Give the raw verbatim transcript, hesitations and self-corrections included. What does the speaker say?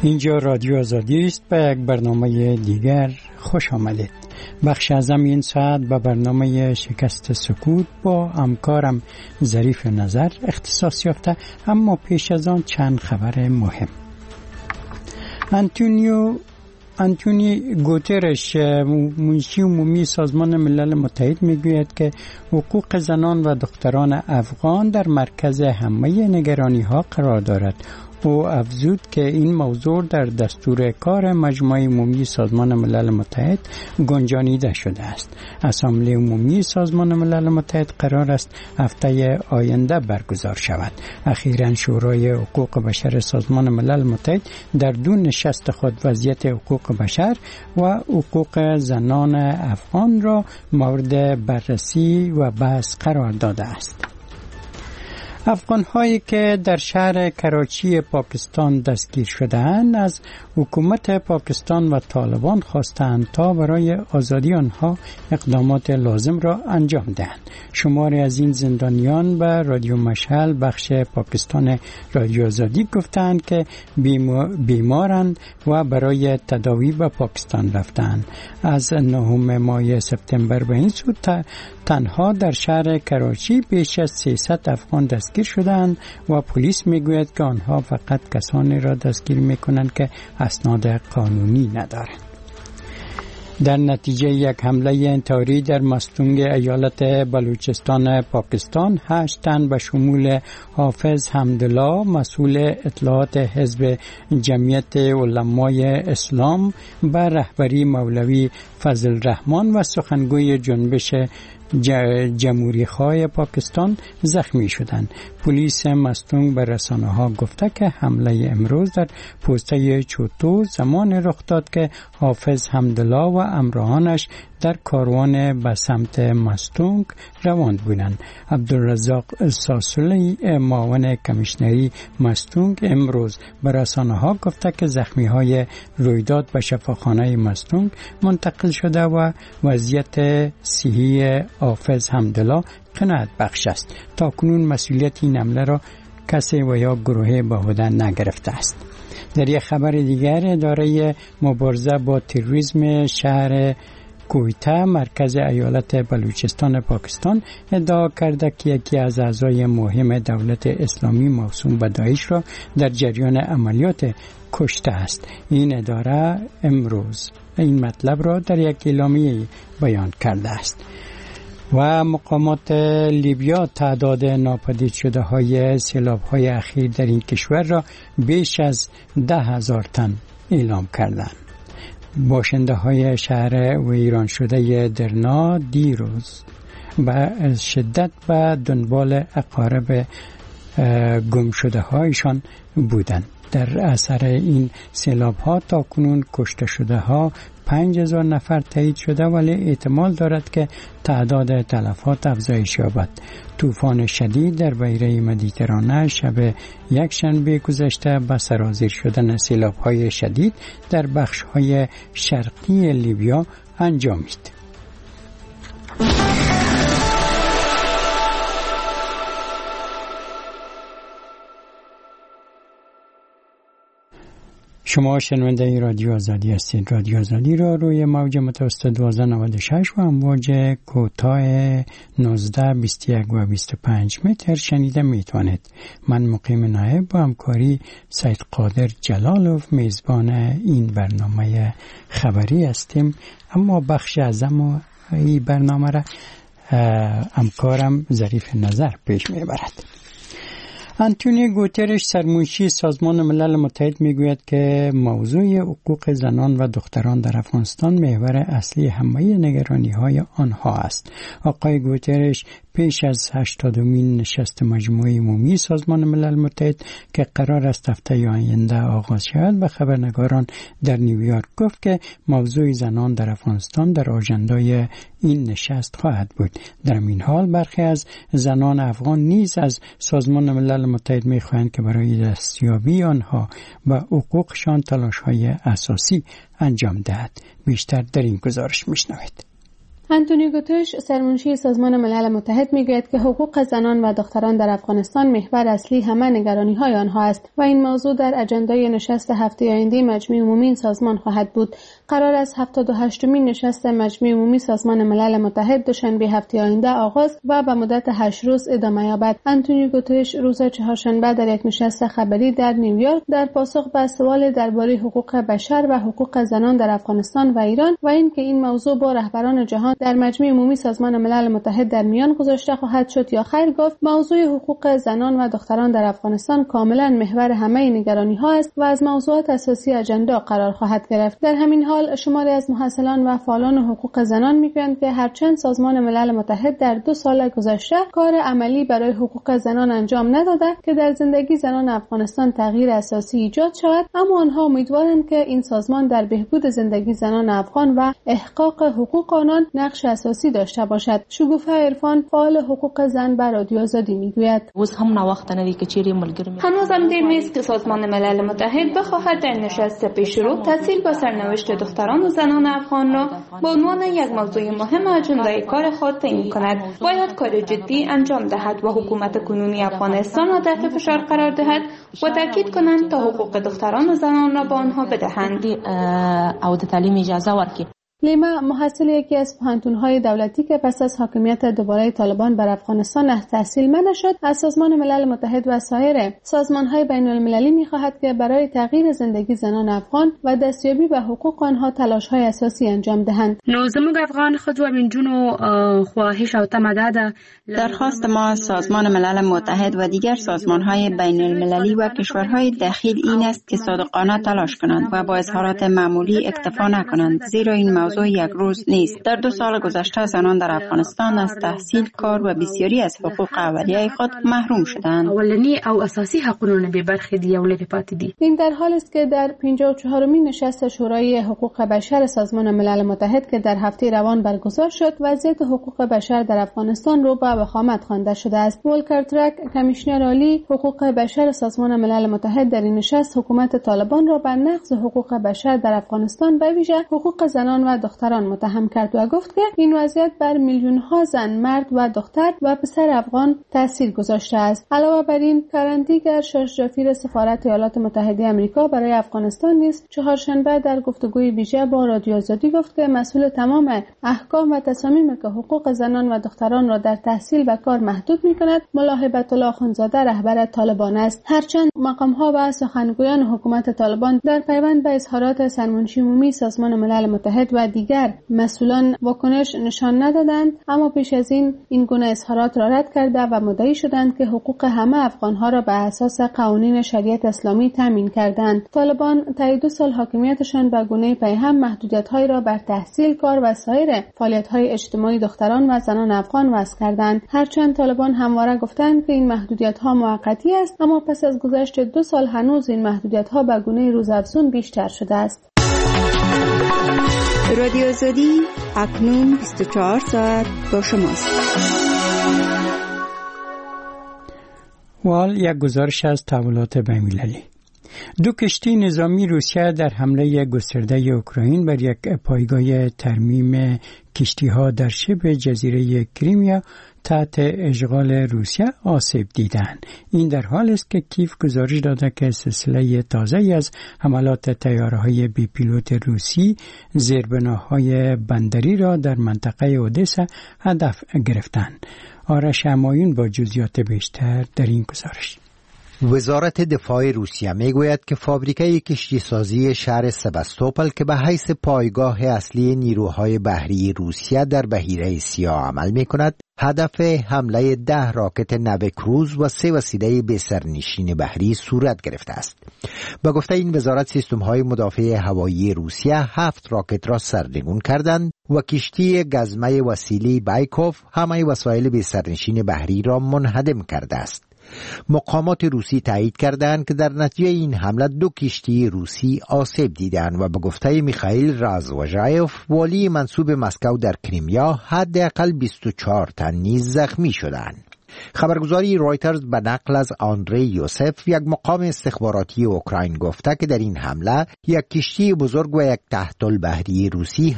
اینجا رادیو آزادی است. به یک برنامه دیگر خوش آمدید. بخش ازم این ساعت به برنامه شکست سکوت با همکارم ظریف نظر اختصاص یافته، اما پیش از آن چند خبر مهم. انتونیو انتونی گوترش، منشی عمومی سازمان ملل متحد، میگوید که حقوق زنان و دختران افغان در مرکز همه نگرانی ها قرار دارد. او افزود که این موضوع در دستور کار مجمع عمومی سازمان ملل متحد گنجانیده شده است. اسامبله عمومی سازمان ملل متحد قرار است هفته آینده برگزار شود. اخیراً شورای حقوق بشر سازمان ملل متحد در دو نشست خود وضعیت حقوق بشر و حقوق زنان افغان را مورد بررسی و بحث قرار داده است. افغان هایی که در شهر کراچی پاکستان دستگیر شده‌اند از حکومت پاکستان و طالبان خواستند تا برای آزادی آنها اقدامات لازم را انجام دهند. شماری از این زندانیان به رادیو مشعل بخش پاکستان رادیو آزادی گفتند که بیمارند و برای تداوی به پاکستان رفتند. از نهم ماه سپتامبر به این سو تنها در شهر کراچی بیش از سیصد افغان دستگیر شدند و پلیس میگوید که آنها فقط کسانی را دستگیر میکنند که اسناد قانونی ندارند. در نتیجه یک حمله انتحاری در مستونگ ایالت بلوچستان پاکستان، هشت تن به شمول حافظ حمدالله مسئول اطلاعات حزب جمعیت علمای اسلام به رهبری مولوی فضل الرحمن و سخنگوی جنبش جمهوری خواه پاکستان زخمی شدند. پلیس مستونگ به رسانه ها گفته که حمله امروز در پوسته چوتو زمان رخ داد که حافظ حمدالله و همراهانش در کاروان به سمت مستونگ روان بودند. عبدالرزاق ساسولی، معاون کمیشنری مستونگ، امروز به رسانه ها گفته که زخمی های رویداد به شفاخانه مستونگ منتقل شده و وضعیت صحی حافظ حمدالله قناعت بخش است. تا کنون مسئولیت این حمله را کسی و یا گروه به عهده نگرفته است. در یک خبر دیگر، اداره مبارزه با تروریسم شهر کویته مرکز ایالت بلوچستان پاکستان ادعا کرده که یکی از اعضای مهم دولت اسلامی موسوم به داعش را در جریان عملیات کشته است. این اداره امروز این مطلب را در یک اعلامیه بیان کرده است. و مقامات لیبیا تعداد ناپدید شده های سیلاب های اخیر در این کشور را بیش از ده هزار تن اعلام کردند. باشنده های شهر ویران شده درنا دیروز به شدت به دنبال اقارب گم شده هایشان بودند. در اثر این سیلاب ها تا کنون کشته شده ها پنج هزار نفر تایید شده، ولی احتمال دارد که تعداد تلفات افزایش یابد. طوفان شدید در بحیره مدیترانه شب یک شنبه گذشته به سرازیر شدن سیلاب های شدید در بخش های شرقی لیبیا انجامید. شما شنونده رادیو آزادی هستید. رادیو آزادی را روی موج متوسط دوازده نود و شش و امواج کوتاه نوزده بیست و یک و بیست و پنج متر شنیده میتوانید. من مقیم نایب با همکاری سید قادر جلالوف میزبان این برنامه خبری هستیم، اما بخش اعظم این برنامه را همکارم ظریف نظر پیش میبرد. انتونیو گوترش، سرمنشی سازمان ملل متحد، میگوید که موضوع حقوق زنان و دختران در افغانستان محور اصلی همه نگرانی های آنها است. آقای گوترش پیش از هشتادمین نشست مجمع عمومی سازمان ملل متحد که قرار است هفته آینده آغاز شود به خبرنگاران در نیویورک گفت که موضوع زنان در افغانستان در آژندای این نشست خواهد بود. در این حال برخی از زنان افغان نیز از سازمان ملل متحد می‌خواهند که برای دستیابی آنها به حقوقشان تلاش‌های اساسی انجام دهد. بیشتر در این گزارش می‌شنوید. آنتونیو گوترش سرمنشی سازمان ملل متحد میگوید که حقوق زنان و دختران در افغانستان محور اصلی همه نگرانی‌های آنها است و این موضوع در اجندای نشست هفته آینده مجمع عمومی این سازمان خواهد بود. قرار است هفتاد و هشتمین نشست مجمع عمومی سازمان ملل متحد دوشنبه هفته آینده آغاز و به مدت هشت روز ادامه یابد. آنتونیو گوترش روز چهارشنبه در یک نشست خبری در نیویورک در پاسخ به سوال درباره حقوق بشر و حقوق زنان در افغانستان و ایران و اینکه این موضوع با رهبران جهان در مجمع عمومی سازمان ملل متحد در میان گذاشته خواهد شد یا خیر گفت موضوع حقوق زنان و دختران در افغانستان کاملا محور همه نگرانی‌ها است و از موضوعات اساسی اجندا قرار خواهد گرفت. در همین حال شماری از محصلان و فعالان حقوق زنان میگویند که هرچند سازمان ملل متحد در دو سال گذشته کار عملی برای حقوق زنان انجام نداده که در زندگی زنان افغانستان تغییر اساسی ایجاد شود، اما آنها امیدوارند که این سازمان در بهبود زندگی زنان افغان و احقاق حقوق آنان نقش اساسی داشته باشد. شگوفه عرفان فعال حقوق زن بر رادیو آزادی میگوید هنوزم دیر نیست که سازمان ملل متحد بخواهد در نشست پیشرو تاثیر بر سرنوشت دختران و زنان افغان را به عنوان یک موضوع مهم اجندای کار خود تعیین کند. باید کار جدی انجام دهد و حکومت کنونی افغانستان را تحت فشار قرار دهد و تاکید کنند تا حقوق دختران و زنان را به آنها بدهند. لیما محصل یکی از پوهنتون‌های دولتی که پس از حاکمیت دوباره طالبان بر افغانستان از تحصیل منع شد، از سازمان ملل متحد و سایر سازمان‌های بین‌المللی می‌خواهد که برای تغییر زندگی زنان افغان و دستیابی به حقوق آنها تلاش‌های اساسی انجام دهند. نو زموږ افغان ښځو او نجونو خواهش او تمه ده درخواست ما از سازمان ملل متحد و دیگر سازمان‌های بین‌المللی و کشورهای دخیل این است که صادقانه تلاش کنند و با اظهارات معمولی اکتفا نکنند، زیرا این موضوع یک روز نیست. در دو سال گذشته زنان در افغانستان از تحصیل، کار و بسیاری از حقوق اولیه خود محروم شدند. اولنی او اساسی حقوقونه به برخه دی اولې پاتې دي. این در حالی است که در پنجاه و چهارمین نشست شورای حقوق بشر سازمان ملل متحد که در هفته روان برگزار شد، وضعیت حقوق بشر در افغانستان رو به وخامت خوانده شده است. ولکر ترک، کمیشنر عالی حقوق بشر سازمان ملل متحد در این نشست حکومت طالبان را به نقض حقوق بشر در افغانستان به ویژه حقوق زنان و دختران متهم کرد و گفت که این وضعیت بر میلیون ها زن، مرد و دختر و پسر افغان تاثیر گذاشته است. علاوه بر این، کارندیگر شاش سفارت ایالات متحده آمریکا برای افغانستان نیز چهارشنبه در گفتگوی ویژه با رادیو آزادی گفت که مسئول تمام احکام و تصامیمی که حقوق زنان و دختران را در تحصیل و کار محدود می‌کند ملا هیبت الله اخوندزاده رهبر طالبان است. هرچند مقام‌ها و سخنگویان حکومت طالبان در پیوند به اظهارات سرمنشی عمومی سازمان ملل متحد و دیگر مسئولان واکنش نشان ندادند، اما پیش از این این گونه اظهارات را رد کرده و مدعی شدند که حقوق همه افغان‌ها را به اساس قوانین شریعت اسلامی تامین کردند. طالبان طی دو سال حاکمیتشان به گونه پیهم محدودیت‌هایی را بر تحصیل، کار و سایر فعالیت‌های اجتماعی دختران و زنان افغان وضع کردند. هرچند طالبان همواره گفتند که این محدودیت‌ها موقتی است، اما پس از گذشت دو سال هنوز این محدودیت‌ها به گونه روزافزون بیشتر شده است. رادیو آزادی اکنون بیست و چهار ساعت با شماست. وال یک گزارش از تحولات بین‌المللی. دو کشتی نظامی روسیه در حمله گسترده اوکراین بر یک پایگاه ترمیم کشتی‌ها در شبه جزیره کریمیا تحت اشغال روسیه آسیب دیدند. این در حالی است که کیف گزارش داده که سلسله تازه‌ای از حملات طیاره‌های بی پیلوت روسی زیربناهای بندری را در منطقه اودسا هدف گرفتند. آرش همایون با جزئیات بیشتر در این گزارش. وزارت دفاع روسیه میگوید که فابریکه کشتی سازی شهر سباستوپل که به حیث پایگاه اصلی نیروهای بحری روسیه در بحیره سیاه عمل می کند، هدف حمله ده راکت نو کروز و سه وسیله بسرنشین بحری صورت گرفته است. با گفته این وزارت، سیستم‌های مدافع هوایی روسیه هفت راکت را سرنگون کردند و کشتی گزمه وسیلی بایکوف همه وسایل بسرنشین بحری را منهدم کرده است. مقامات روسی تایید کردند که در نتیجه این حمله دو کشتی روسی آسیب دیدند و به گفته میخائیل رازوژایف، والی منصوب مسکو در کریمیا، حداقل بیست و چهار تن نیز زخمی شدند. خبرگزاری رایترز به نقل از آندری یوسف، یک مقام استخباراتی اوکراین، گفته که در این حمله یک کشتی بزرگ و یک تحت البحری روسی